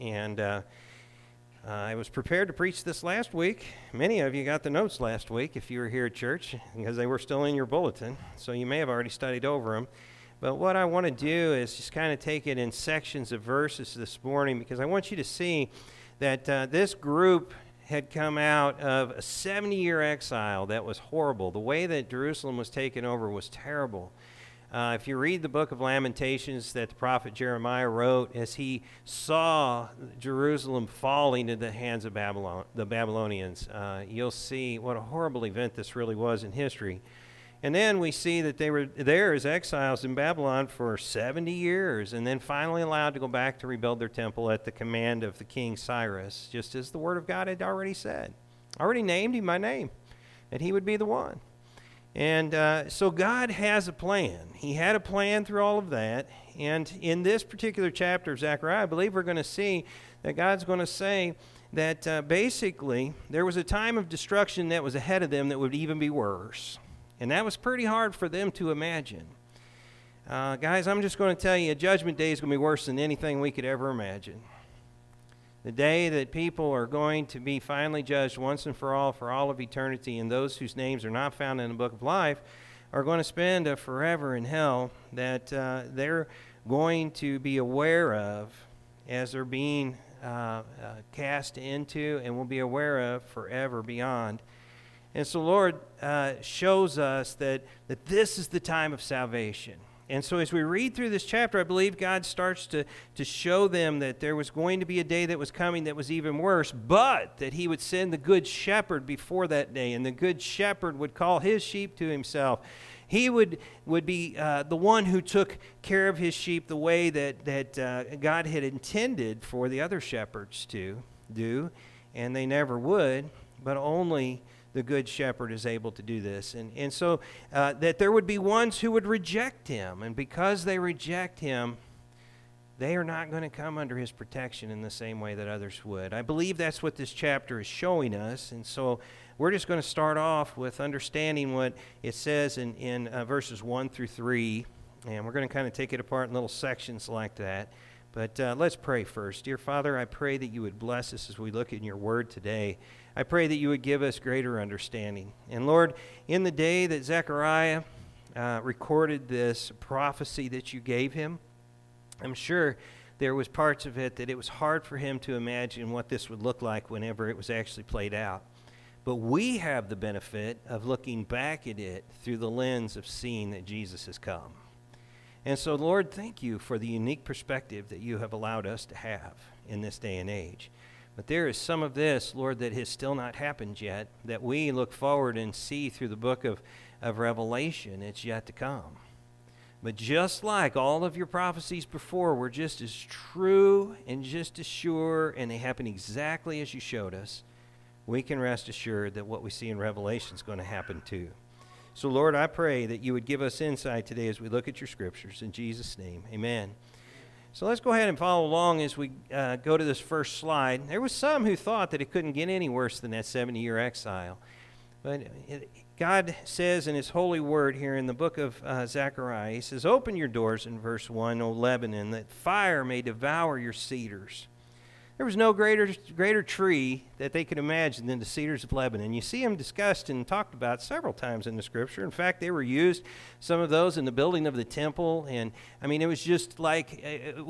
And I was prepared to preach this last week. Many of you got the notes last week if you were here at church, because they were still in your bulletin, so you may have already studied over them. But what I want to do is just kind of take it in sections of verses this morning, because I want you to see that this group had come out of a 70-year exile that was horrible. The way that Jerusalem was taken over was terrible. If you read the book of Lamentations that the prophet Jeremiah wrote as he saw Jerusalem falling into the hands of the Babylonians, you'll see what a horrible event this really was in history. And then we see that they were there as exiles in Babylon for 70 years, and then finally allowed to go back to rebuild their temple at the command of the king Cyrus, just as the word of God had already said. Already named him by name, that he would be the one. And so God has a plan. He had a plan through all of that. And in this particular chapter of Zechariah, I believe we're going to see that God's going to say that basically there was a time of destruction that was ahead of them that would even be worse. And that was pretty hard for them to imagine. Guys, I'm just going to tell you, Judgment Day is going to be worse than anything we could ever imagine. The day that people are going to be finally judged once and for all of eternity, and those whose names are not found in the book of life are going to spend forever in hell, that they're going to be aware of as they're being cast into, and will be aware of forever beyond. And so Lord shows us that this is the time of salvation. And so as we read through this chapter, I believe God starts to show them that there was going to be a day that was coming that was even worse, but that he would send the good shepherd before that day, and the good shepherd would call his sheep to himself. He would be the one who took care of his sheep the way that God had intended for the other shepherds to do, and they never would, but only the good shepherd is able to do this. And so that there would be ones who would reject him. And because they reject him, they are not going to come under his protection in the same way that others would. I believe that's what this chapter is showing us. And so we're just going to start off with understanding what it says in verses 1 through 3. And we're going to kind of take it apart in little sections like that. But let's pray first. Dear Father, I pray that you would bless us as we look in your word today. I pray that you would give us greater understanding. And Lord, in the day that Zechariah recorded this prophecy that you gave him, I'm sure there was parts of it that it was hard for him to imagine what this would look like whenever it was actually played out. But we have the benefit of looking back at it through the lens of seeing that Jesus has come. And so, Lord, thank you for the unique perspective that you have allowed us to have in this day and age. But there is some of this, Lord, that has still not happened yet, that we look forward and see through the book of Revelation. It's yet to come. But just like all of your prophecies before were just as true and just as sure, and they happen exactly as you showed us, we can rest assured that what we see in Revelation is going to happen too. So, Lord, I pray that you would give us insight today as we look at your scriptures. In Jesus' name, amen. So let's go ahead and follow along as we go to this first slide. There was some who thought that it couldn't get any worse than that 70-year exile. But God says in his holy word here in the book of Zechariah, he says, "Open your doors," in verse 1, "O Lebanon, that fire may devour your cedars." There was no greater tree that they could imagine than the cedars of Lebanon. You see them discussed and talked about several times in the scripture. In fact, they were used, some of those, in the building of the temple. And I mean, it was like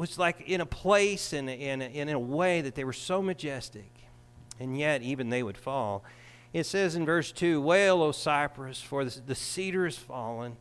in a place and in a way that they were so majestic. And yet, even they would fall. It says in verse 2, "Wail, O cypress, for the cedar is fallen,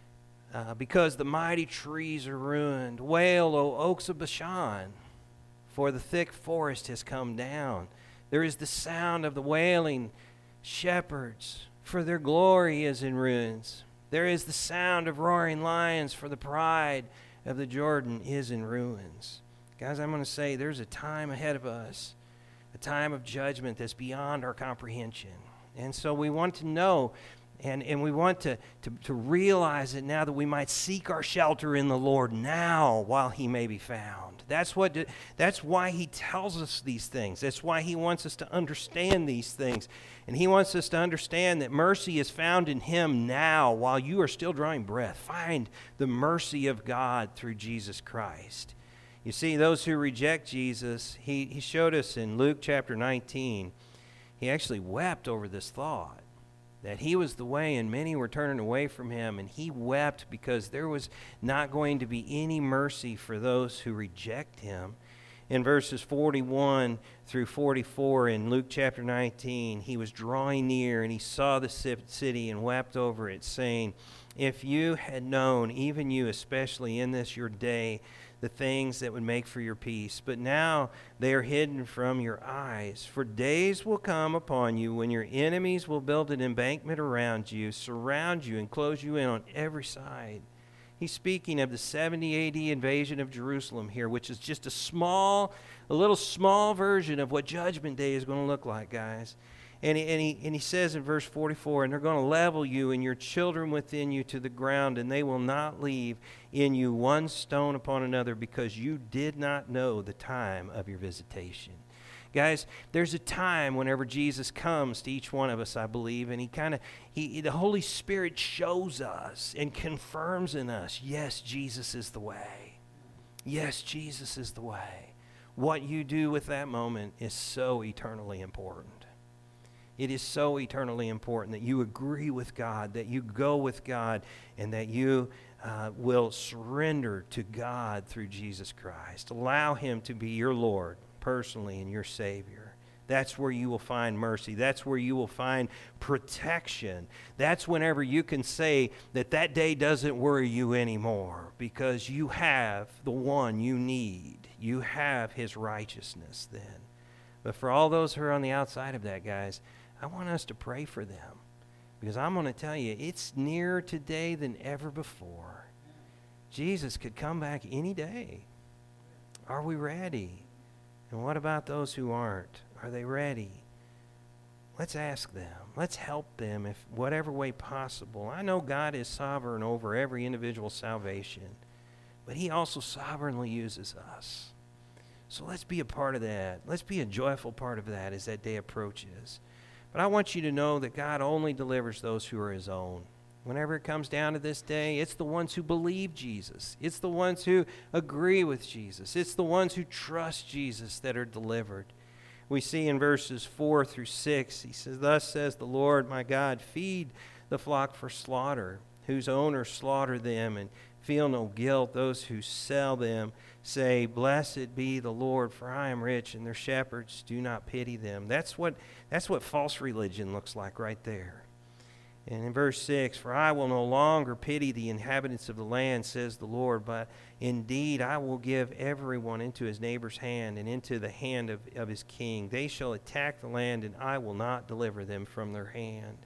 because the mighty trees are ruined. Wail, O oaks of Bashan, for the thick forest has come down. There is the sound of the wailing shepherds, for their glory is in ruins. There is the sound of roaring lions, for the pride of the Jordan is in ruins." Guys, I'm going to say there's a time ahead of us, a time of judgment that's beyond our comprehension. And so we want to know, and we want to realize it now, that we might seek our shelter in the Lord now while he may be found. That's why he tells us these things. That's why he wants us to understand these things. And he wants us to understand that mercy is found in him now while you are still drawing breath. Find the mercy of God through Jesus Christ. You see, those who reject Jesus, he showed us in Luke chapter 19, he actually wept over this thought, that he was the way and many were turning away from him, and he wept because there was not going to be any mercy for those who reject him. In verses 41 through 44 in Luke chapter 19, he was drawing near and he saw the city and wept over it, saying, "If you had known, even you especially in this your day, the things that would make for your peace. But now they are hidden from your eyes. For days will come upon you when your enemies will build an embankment around you, surround you, and close you in on every side." He's speaking of the 70 AD invasion of Jerusalem here, which is just a little small version of what Judgment Day is going to look like, guys. And he says in verse 44, "And they're going to level you and your children within you to the ground, and they will not leave in you one stone upon another, because you did not know the time of your visitation." Guys, there's a time whenever Jesus comes to each one of us, I believe, and the Holy Spirit shows us and confirms in us, yes, Jesus is the way. Yes, Jesus is the way. What you do with that moment is so eternally important. It is so eternally important that you agree with God, that you go with God, and that you will surrender to God through Jesus Christ. Allow Him to be your Lord personally and your Savior. That's where you will find mercy. That's where you will find protection. That's whenever you can say that that day doesn't worry you anymore, because you have the one you need. You have His righteousness then. But for all those who are on the outside of that, guys, I want us to pray for them, because I'm going to tell you, it's nearer today than ever before. Jesus could come back any day. Are we ready? And what about those who aren't? Are they ready? Let's ask them. Let's help them if whatever way possible. I know God is sovereign over every individual salvation, but He also sovereignly uses us. So let's be a part of that. Let's be a joyful part of that as that day approaches. But I want you to know that God only delivers those who are His own. Whenever it comes down to this day, it's the ones who believe Jesus. It's the ones who agree with Jesus. It's the ones who trust Jesus that are delivered. We see in verses 4 through 6, He says, "Thus says the Lord my God, feed the flock for slaughter, whose owners slaughter them and feel no guilt. Those who sell them say, Blessed be the Lord, for I am rich, and their shepherds do not pity them." That's what false religion looks like right there. And in verse 6, "For I will no longer pity the inhabitants of the land, says the Lord, but indeed I will give everyone into his neighbor's hand and into the hand of his king. They shall attack the land, and I will not deliver them from their hand."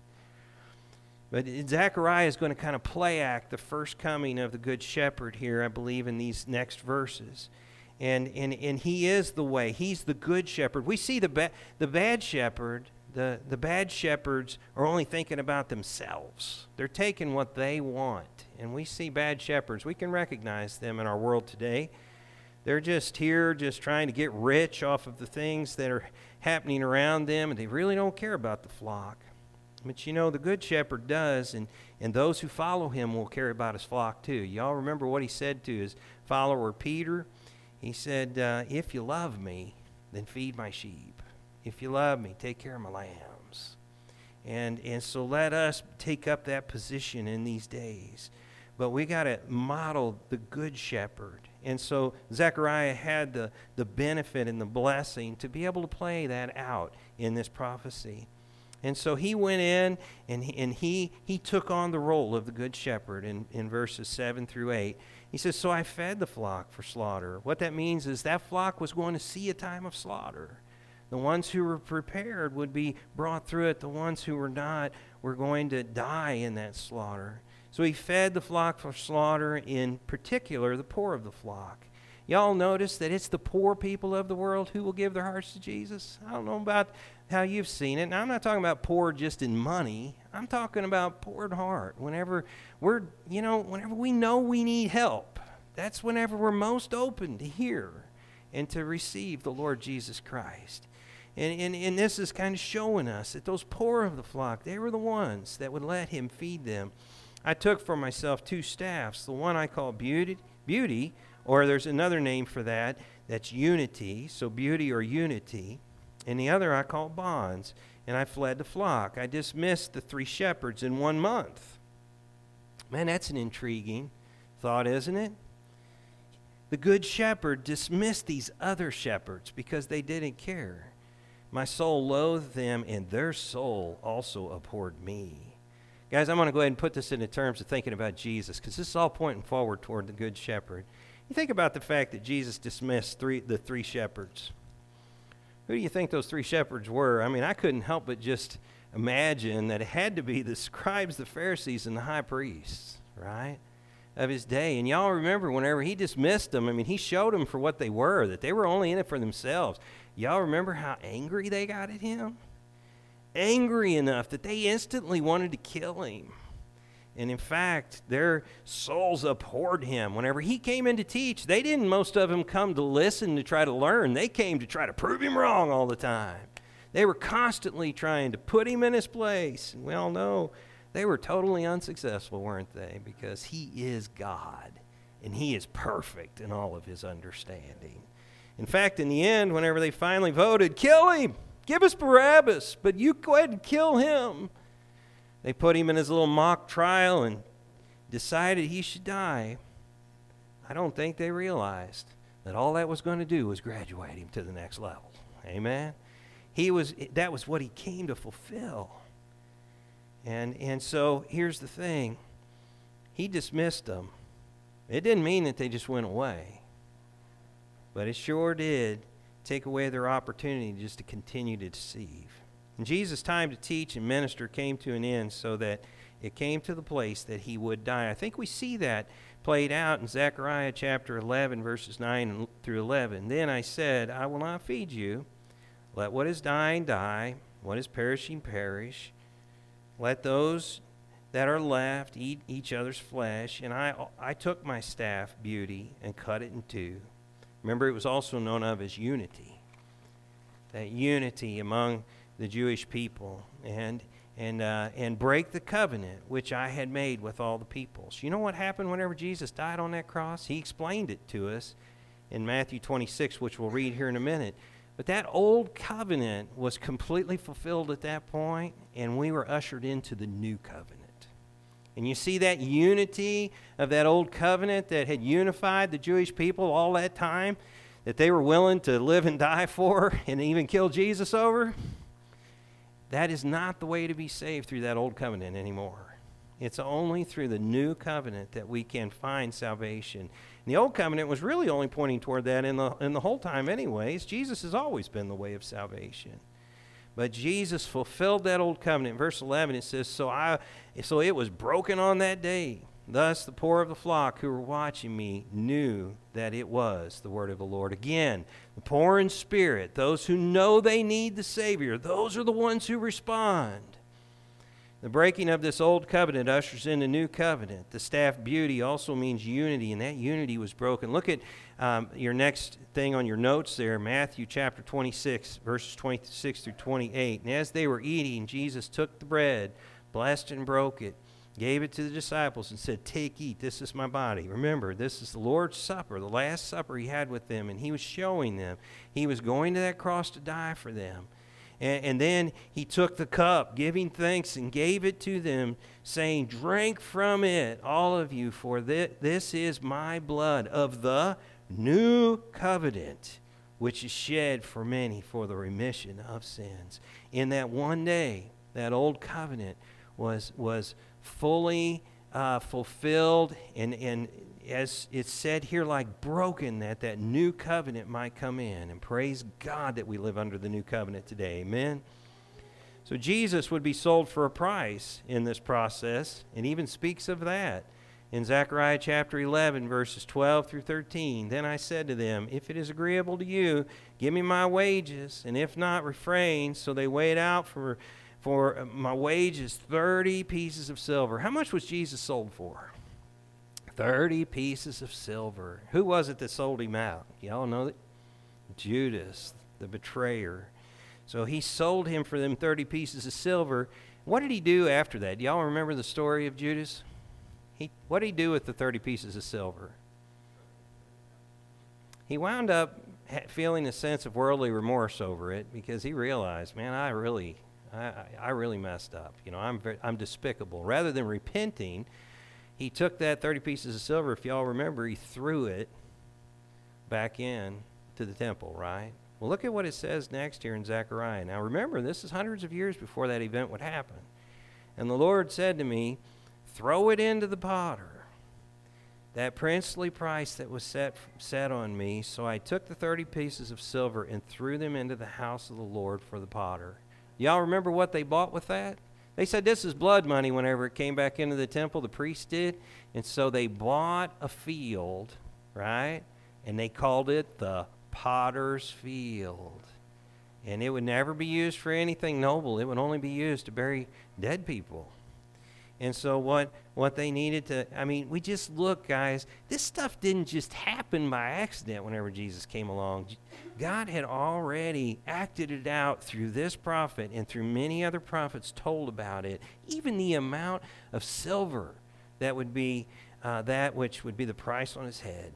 But Zechariah is going to kind of play act the first coming of the Good Shepherd here, I believe, in these next verses. And he is the way. He's the Good Shepherd. We see the bad shepherd. The bad shepherds are only thinking about themselves. They're taking what they want. And we see bad shepherds. We can recognize them in our world today. They're just here, just trying to get rich off of the things that are happening around them, and they really don't care about the flock. But you know, the Good Shepherd does, and those who follow Him will care about His flock too. Y'all remember what He said to His follower Peter? He said, "If you love me, then feed my sheep. If you love me, take care of my lambs." And so let us take up that position in these days. But we got to model the Good Shepherd. And so Zechariah had the benefit and the blessing to be able to play that out in this prophecy. And so he went in and he took on the role of the Good Shepherd in verses 7 through 8. He says, "So I fed the flock for slaughter." What that means is that flock was going to see a time of slaughter. The ones who were prepared would be brought through it. The ones who were not were going to die in that slaughter. So He fed the flock for slaughter, in particular the poor of the flock. Y'all notice that it's the poor people of the world who will give their hearts to Jesus? I don't know about how you've seen it. Now, I'm not talking about poor just in money. I'm talking about poor in heart. Whenever we know we need help, that's whenever we're most open to hear and to receive the Lord Jesus Christ. And this is kind of showing us that those poor of the flock, they were the ones that would let Him feed them. "I took for myself 2 staffs. The one I call beauty, Or there's another name for that, that's unity, so beauty or unity. And the other I call bonds. And I fled the flock. I dismissed the 3 shepherds in 1 month. Man, that's an intriguing thought, isn't it? The good shepherd dismissed these other shepherds because they didn't care. My soul loathed them, and their soul also abhorred me. Guys, I'm going to go ahead and put this into terms of thinking about Jesus, because this is all pointing forward toward the good shepherd. You think about the fact that Jesus dismissed the 3 shepherds. Who do you think those 3 shepherds were? I mean, I couldn't help but just imagine that it had to be the scribes, the Pharisees, and the high priests, right, of his day. And y'all remember whenever he dismissed them, I mean, he showed them for what they were, that they were only in it for themselves. Y'all remember how angry they got at him? Angry enough that they instantly wanted to kill him. And in fact, their souls abhorred him. Whenever he came in to teach, they didn't, most of them, come to listen to try to learn. They came to try to prove him wrong all the time. They were constantly trying to put him in his place. And we all know they were totally unsuccessful, weren't they? Because he is God, and he is perfect in all of his understanding. In fact, in the end, whenever they finally voted, kill him, give us Barabbas, but you go ahead and kill him, they put him in his little mock trial and decided he should die. I don't think they realized that all that was going to do was graduate him to the next level. Amen? That was what he came to fulfill. And so here's the thing. He dismissed them. It didn't mean that they just went away. But it sure did take away their opportunity just to continue to deceive. And Jesus' time to teach and minister came to an end so that it came to the place that he would die. I think we see that played out in Zechariah chapter 11, verses 9 through 11. Then I said, I will not feed you. Let what is dying die, what is perishing perish. Let those that are left eat each other's flesh. And I took my staff, beauty, and cut it in 2. Remember, it was also known of as unity. That unity among the Jewish people, and break the covenant which I had made with all the peoples. You know what happened whenever Jesus died on that cross? He explained it to us in Matthew 26, which we'll read here in a minute. But that old covenant was completely fulfilled at that point, and we were ushered into the new covenant. And you see that unity of that old covenant that had unified the Jewish people all that time, that they were willing to live and die for and even kill Jesus over? That is not the way to be saved through that old covenant anymore. It's only through the new covenant that we can find salvation. And the old covenant was really only pointing toward that in the whole time anyways. Jesus has always been the way of salvation. But Jesus fulfilled that old covenant. In verse 11 it says, So it was broken on that day. Thus the poor of the flock who were watching me knew that it was the word of the Lord. Again, the poor in spirit, those who know they need the Savior, those are the ones who respond. The breaking of this old covenant ushers in the new covenant. The staff beauty also means unity, and that unity was broken. Look at your next thing on your notes there, Matthew chapter 26, verses 26 through 28. And as they were eating, Jesus took the bread, blessed and broke it, gave it to the disciples and said, Take, eat, this is my body. Remember, this is the Lord's Supper, the last supper he had with them, and he was showing them. He was going to that cross to die for them. And then he took the cup, giving thanks, and gave it to them, saying, Drink from it, all of you, for this is my blood of the new covenant, which is shed for many for the remission of sins. In that one day, that old covenant was fully fulfilled, and as it's said here, like broken, that new covenant might come in. And praise God that we live under the new covenant today. Amen. So Jesus would be sold for a price in this process, and even speaks of that in Zechariah chapter 11, verses 12 through 13. Then I said to them, If it is agreeable to you, give me my wages, and if not, refrain. So they weighed out for my wages 30 pieces of silver. How much was Jesus sold for? 30 pieces of silver. Who was it that sold him out? Y'all know that? Judas, the betrayer. So he sold him for them 30 pieces of silver. What did he do after that? Do y'all remember the story of Judas? What did he do with the 30 pieces of silver? he wound up feeling a sense of worldly remorse over it because he realized, man, I really messed up. I'm despicable. Rather than repenting, he took that 30 pieces of silver, if y'all remember, he threw it back in to the temple, right? Well, look at what it says next here in Zechariah. Now, remember, this is hundreds of years before that event would happen. And the Lord said to me, throw it into the potter, that princely price that was set on me. So I took the 30 pieces of silver and threw them into the house of the Lord for the potter. Y'all remember what they bought with that? They said this is blood money whenever it came back into the temple, the priest did. And so they bought a field, right? And they called it the potter's field. And it would never be used for anything noble. It would only be used to bury dead people. And so what they needed to, we just look, guys, this stuff didn't just happen by accident whenever Jesus came along. God had already acted it out through this prophet and through many other prophets told about it. Even the amount of silver that would be that which would be the price on his head.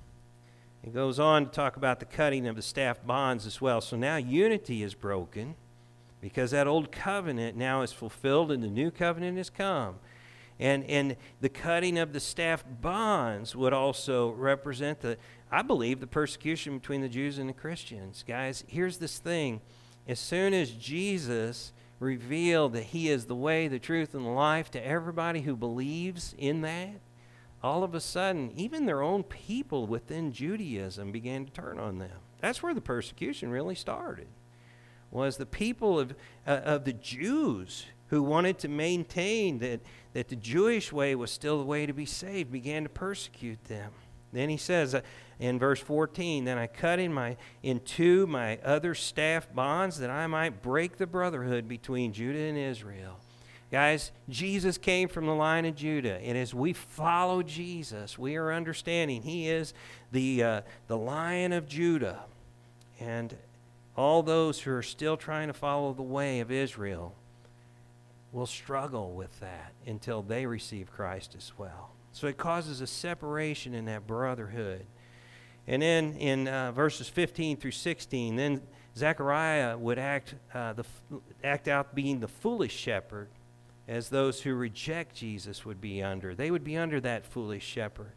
It goes on to talk about the cutting of the staff bonds as well. So now unity is broken because that old covenant now is fulfilled and the new covenant has come. And the cutting of the staff bonds would also represent I believe, the persecution between the Jews and the Christians. Guys, here's this thing. As soon as Jesus revealed that he is the way, the truth, and the life to everybody who believes in that, all of a sudden, even their own people within Judaism began to turn on them. That's where the persecution really started, was the people of the Jews who wanted to maintain that the Jewish way was still the way to be saved, began to persecute them. Then he says in verse 14, then I cut in two my other staff bonds that I might break the brotherhood between Judah and Israel. Guys, Jesus came from the line of Judah, and as we follow Jesus, we are understanding he is the Lion of Judah. And all those who are still trying to follow the way of Israel will struggle with that until they receive Christ as well. So it causes a separation in that brotherhood. And then in verses 15 through 16, then Zechariah would act out being the foolish shepherd, as those who reject Jesus would be under. They would be under that foolish shepherd.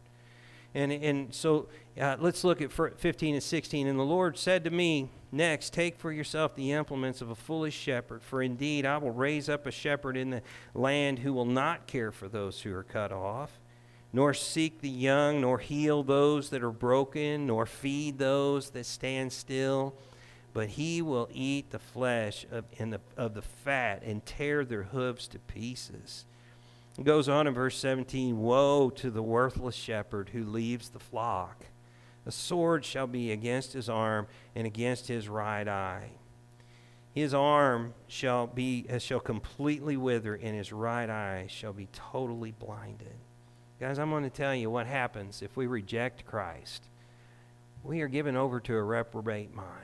And so let's look at 15 and 16. And the Lord said to me, next, take for yourself the implements of a foolish shepherd, for indeed I will raise up a shepherd in the land who will not care for those who are cut off, nor seek the young, nor heal those that are broken, nor feed those that stand still. But he will eat the flesh of the fat and tear their hooves to pieces. It goes on in verse 17, woe to the worthless shepherd who leaves the flock. A sword shall be against his arm and against his right eye. His arm shall completely wither, and his right eye shall be totally blinded. Guys, I'm going to tell you what happens if we reject Christ. We are given over to a reprobate mind.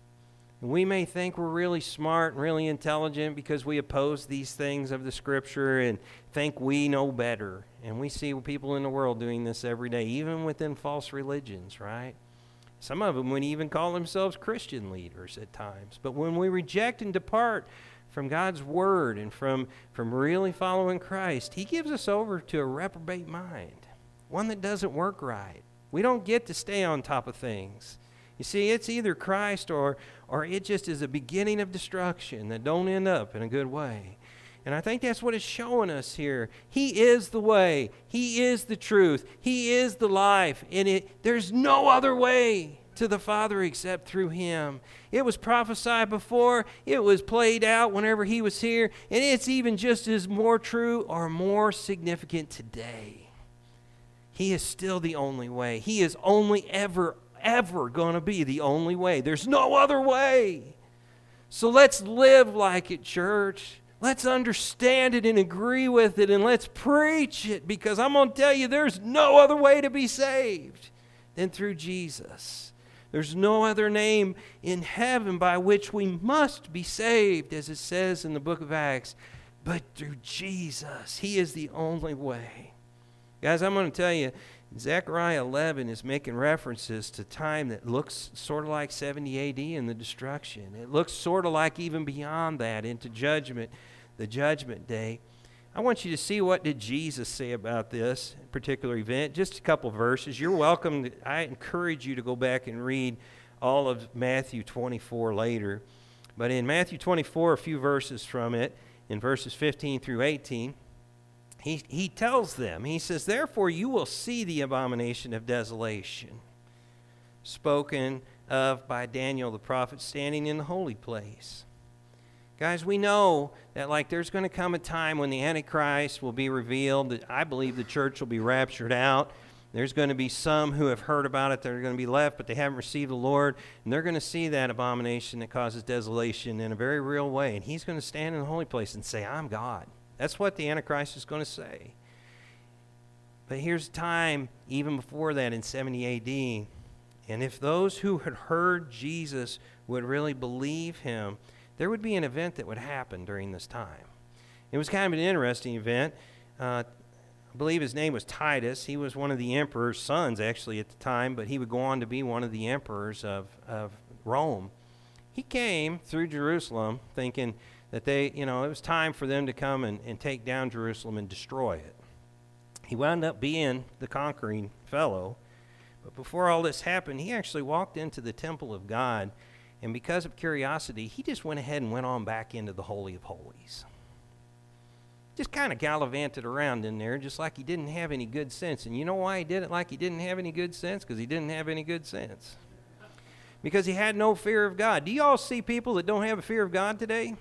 We may think we're really smart and really intelligent because we oppose these things of the Scripture and think we know better. And we see people in the world doing this every day, even within false religions, right? Some of them would even call themselves Christian leaders at times. But when we reject and depart from God's Word and from really following Christ, He gives us over to a reprobate mind, one that doesn't work right. We don't get to stay on top of things. You see, it's either Christ or it just is a beginning of destruction that don't end up in a good way. And I think that's what it's showing us here. He is the way. He is the truth. He is the life. And there's no other way to the Father except through Him. It was prophesied before. It was played out whenever He was here. And it's even just as more true or more significant today. He is still the only way. He is only ever going to be the only way. There's no other way. So let's live like it, church. Let's understand it and agree with it, and let's preach it, because I'm going to tell you there's no other way to be saved than through Jesus. There's no other name in heaven by which we must be saved, as it says in the book of Acts, but through Jesus. He is the only way. Guys, I'm going to tell you, Zechariah 11 is making references to time that looks sort of like 70 A.D. and the destruction. It looks sort of like even beyond that into judgment, the judgment day. I want you to see what did Jesus say about this particular event. Just a couple verses. You're welcome. I encourage you to go back and read all of Matthew 24 later. But in Matthew 24, a few verses from it, in verses 15 through 18, he tells them, he says, "Therefore you will see the abomination of desolation, spoken of by Daniel the prophet, standing in the holy place." Guys, we know that there's going to come a time when the Antichrist will be revealed. That I believe the church will be raptured out. There's going to be some who have heard about it that are going to be left, but they haven't received the Lord. And they're going to see that abomination that causes desolation in a very real way. And he's going to stand in the holy place and say, "I'm God." That's what the Antichrist is going to say. But here's a time, even before that, in 70 A.D., and if those who had heard Jesus would really believe him, there would be an event that would happen during this time. It was kind of an interesting event. I believe his name was Titus. He was one of the emperor's sons, actually, at the time, but he would go on to be one of the emperors of Rome. He came through Jerusalem thinking that it was time for them to come and take down Jerusalem and destroy it. He wound up being the conquering fellow. But before all this happened, he actually walked into the temple of God, and because of curiosity, he just went ahead and went on back into the Holy of Holies. Just kind of gallivanted around in there, just like he didn't have any good sense. And you know why he did it like he didn't have any good sense? Because he didn't have any good sense. Because he had no fear of God. Do you all see people that don't have a fear of God today?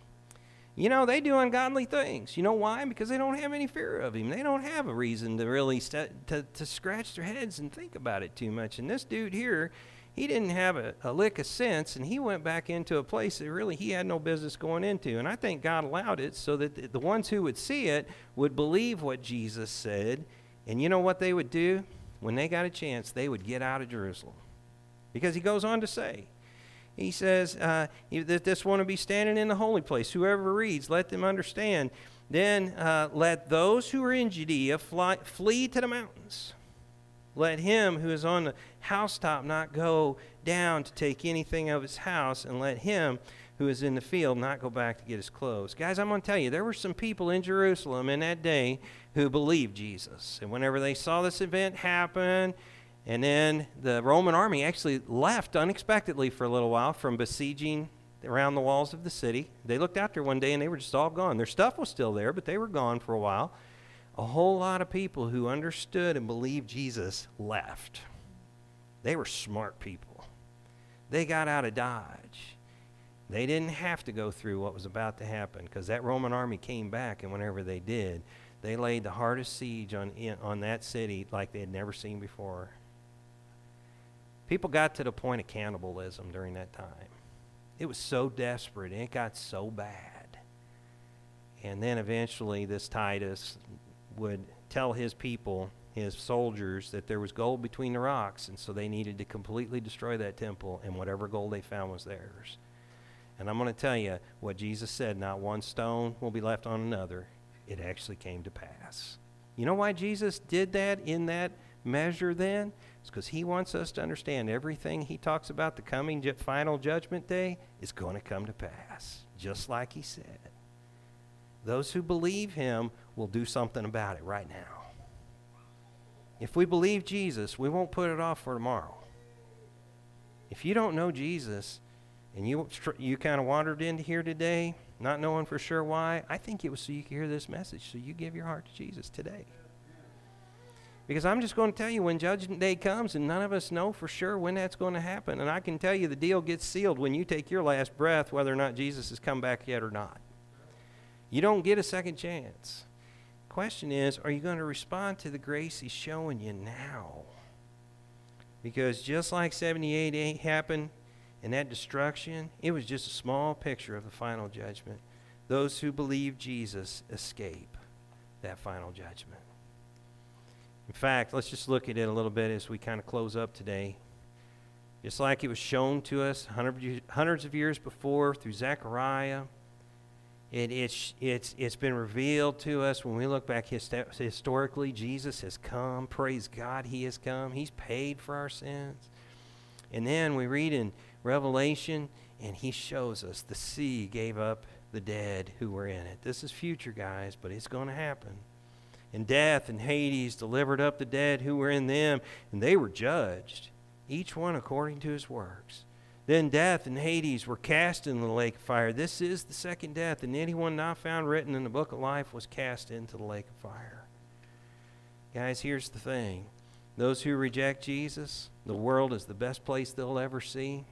They do ungodly things. You know why? Because they don't have any fear of him. They don't have a reason to really to scratch their heads and think about it too much. And this dude here, he didn't have a lick of sense, and he went back into a place that really he had no business going into. And I think God allowed it so that the ones who would see it would believe what Jesus said. And you know what they would do? When they got a chance, they would get out of Jerusalem. Because he goes on to say, he says that this one will be standing in the holy place. Whoever reads, let them understand. Then let those who are in Judea flee to the mountains. Let him who is on the housetop not go down to take anything of his house, and let him who is in the field not go back to get his clothes. Guys, I'm going to tell you, there were some people in Jerusalem in that day who believed Jesus. And whenever they saw this event happen, and then the Roman army actually left unexpectedly for a little while from besieging around the walls of the city. They looked out there one day and they were just all gone. Their stuff was still there, but they were gone for a while. A whole lot of people who understood and believed Jesus left. They were smart people. They got out of Dodge. They didn't have to go through what was about to happen because that Roman army came back, and whenever they did, they laid the hardest siege on that city like they had never seen before. People got to the point of cannibalism during that time. It was so desperate, and it got so bad. And then eventually this Titus would tell his people, his soldiers, that there was gold between the rocks, and so they needed to completely destroy that temple, and whatever gold they found was theirs. And I'm going to tell you what Jesus said, not one stone will be left on another. It actually came to pass. You know why Jesus did that in that measure then? It's because he wants us to understand everything he talks about the coming final judgment day is going to come to pass, just like he said. Those who believe him will do something about it right now. If we believe Jesus, we won't put it off for tomorrow. If you don't know Jesus and you kind of wandered into here today, not knowing for sure why, I think it was so you could hear this message, so you give your heart to Jesus today. Because I'm just going to tell you, when Judgment Day comes, and none of us know for sure when that's going to happen, and I can tell you the deal gets sealed when you take your last breath, whether or not Jesus has come back yet or not. You don't get a second chance. Question is, are you going to respond to the grace he's showing you now? Because just like 70 AD happened and that destruction, it was just a small picture of the final judgment. Those who believe Jesus escape that final judgment. In fact, let's just look at it a little bit as we kind of close up today. Just like it was shown to us hundreds of years before through Zechariah, It's been revealed to us when we look back historically. Jesus has come. Praise God, he has come. He's paid for our sins. And then we read in Revelation, and he shows us the sea gave up the dead who were in it. This is future, guys, but it's going to happen. And death and Hades delivered up the dead who were in them, and they were judged, each one according to his works. Then death and Hades were cast in the lake of fire. This is the second death, and anyone not found written in the book of life was cast into the lake of fire. Guys, here's the thing. Those who reject Jesus, the world is the best place they'll ever see.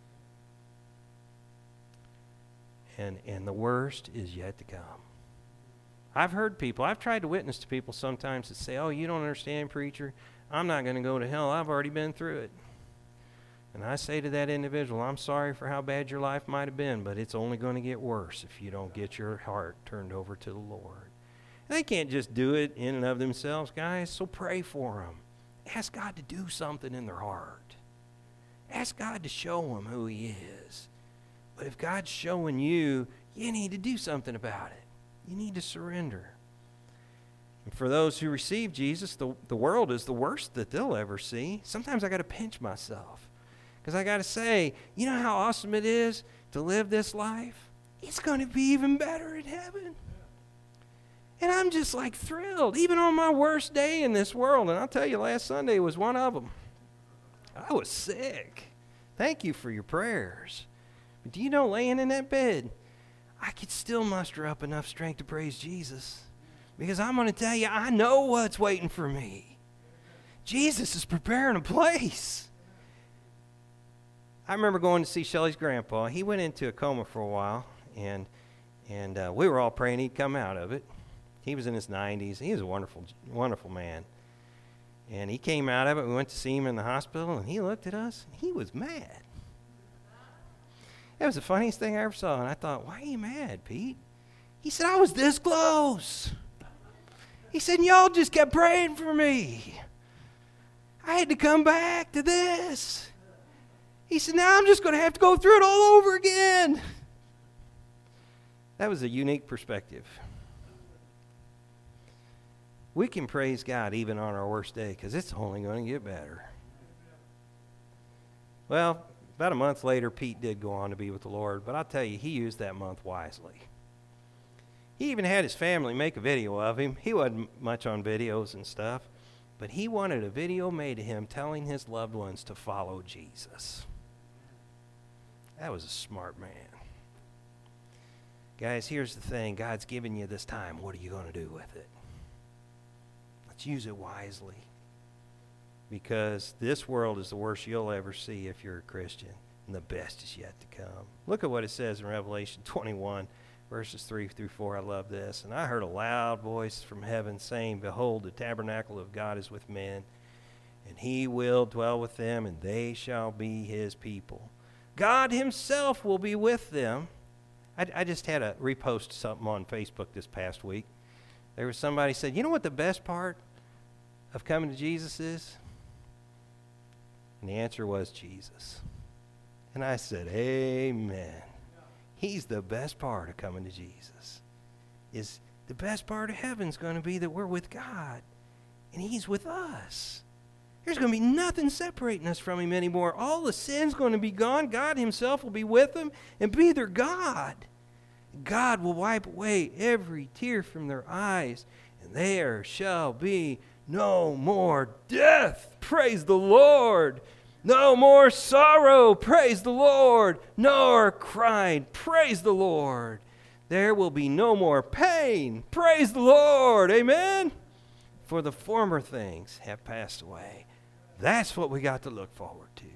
And the worst is yet to come. I've heard people, I've tried to witness to people sometimes that say, oh, you don't understand, preacher. I'm not going to go to hell. I've already been through it. And I say to that individual, I'm sorry for how bad your life might have been, but it's only going to get worse if you don't get your heart turned over to the Lord. They can't just do it in and of themselves, guys, so pray for them. Ask God to do something in their heart. Ask God to show them who he is. But if God's showing you, you need to do something about it. You need to surrender. And for those who receive Jesus, the world is the worst that they'll ever see. Sometimes I got to pinch myself. Because I got to say, you know how awesome it is to live this life? It's going to be even better in heaven. And I'm just like thrilled, even on my worst day in this world. And I'll tell you, last Sunday was one of them. I was sick. Thank you for your prayers. But do you know, laying in that bed, I could still muster up enough strength to praise Jesus. Because I'm going to tell you, I know what's waiting for me. Jesus is preparing a place. I remember going to see Shelley's grandpa. He went into a coma for a while, and we were all praying he'd come out of it. He was in his 90s. He was a wonderful, wonderful man. And he came out of it. We went to see him in the hospital, and he looked at us, and he was mad. That was the funniest thing I ever saw, and I thought, why are you mad, Pete? He said, I was this close. He said, y'all just kept praying for me. I had to come back to this. He said, now I'm just going to have to go through it all over again. That was a unique perspective. We can praise God even on our worst day because it's only going to get better. Well, about a month later, Pete did go on to be with the Lord, but I'll tell you, he used that month wisely. He even had his family make a video of him. He wasn't much on videos and stuff, but he wanted a video made of him telling his loved ones to follow Jesus. That was a smart man. Guys, here's the thing. God's given you this time. What are you going to do with it? Let's use it wisely. Because this world is the worst you'll ever see if you're a Christian. And the best is yet to come. Look at what it says in Revelation 21, verses 3 through 4. I love this. And I heard a loud voice from heaven saying, behold, the tabernacle of God is with men, and he will dwell with them, and they shall be his people. God himself will be with them. I just had to repost something on Facebook this past week. There was somebody said, you know what the best part of coming to Jesus is? And the answer was Jesus. And I said, amen. He's the best part of coming to Jesus. Is the best part of heaven's going to be that we're with God, and he's with us. There's going to be nothing separating us from him anymore. All the sin's going to be gone. God himself will be with them and be their God. God will wipe away every tear from their eyes, and there shall be no more death. Praise the Lord. No more sorrow. Praise the Lord. Nor crying. Praise the Lord. There will be no more pain. Praise the Lord. Amen. For the former things have passed away. That's what we got to look forward to.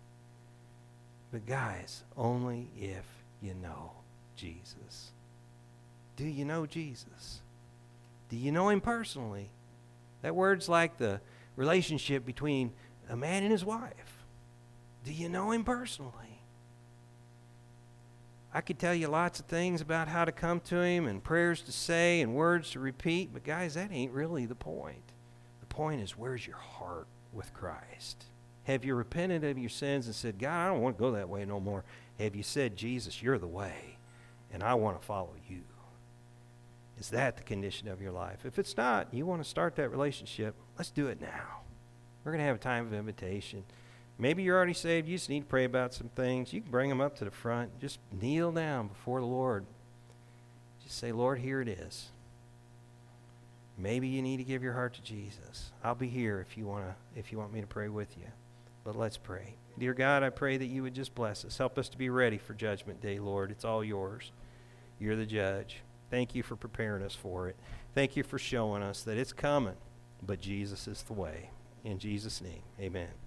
But guys, only if you know Jesus. Do you know Jesus? Do you know him personally? That word's like the relationship between a man and his wife. Do you know him personally? I could tell you lots of things about how to come to him and prayers to say and words to repeat, but guys, that ain't really the point. The point is, where's your heart with Christ? Have you repented of your sins and said, God, I don't want to go that way no more? Have you said, Jesus, you're the way, and I want to follow you? Is that the condition of your life? If it's not, you want to start that relationship, let's do it now. We're going to have a time of invitation. Maybe you're already saved. You just need to pray about some things. You can bring them up to the front. Just kneel down before the Lord. Just say, Lord, here it is. Maybe you need to give your heart to Jesus. I'll be here if you want me to pray with you. But let's pray. Dear God, I pray that you would just bless us. Help us to be ready for Judgment Day, Lord. It's all yours. You're the judge. Thank you for preparing us for it. Thank you for showing us that it's coming, but Jesus is the way. In Jesus' name, amen.